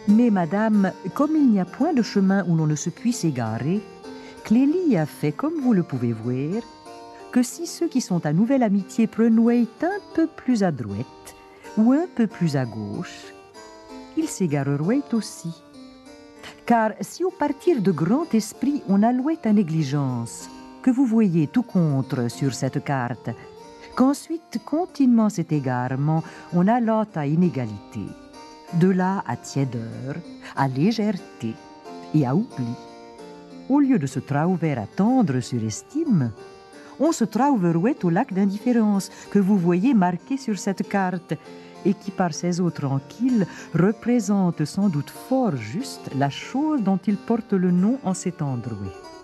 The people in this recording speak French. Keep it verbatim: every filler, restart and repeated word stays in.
Mais madame, comme il n'y a point de chemin où l'on ne se puisse égarer, Clélie a fait, comme vous le pouvez voir, que si ceux qui sont à nouvelle amitié prenouaient un peu plus à droite ou un peu plus à gauche, ils s'égareraient aussi. Car si au partir de grand esprit on allouait à négligence, que vous voyez tout contre sur cette carte, qu'ensuite, continuant cet égarement, on allote à inégalité, de là à tiédeur, à légèreté et à oubli, au lieu de se trouver à tendre sur estime, on se trouverait au lac d'indifférence que vous voyez marqué sur cette carte et qui, par ses eaux tranquilles, représente sans doute fort juste la chose dont il porte le nom en cet endroit.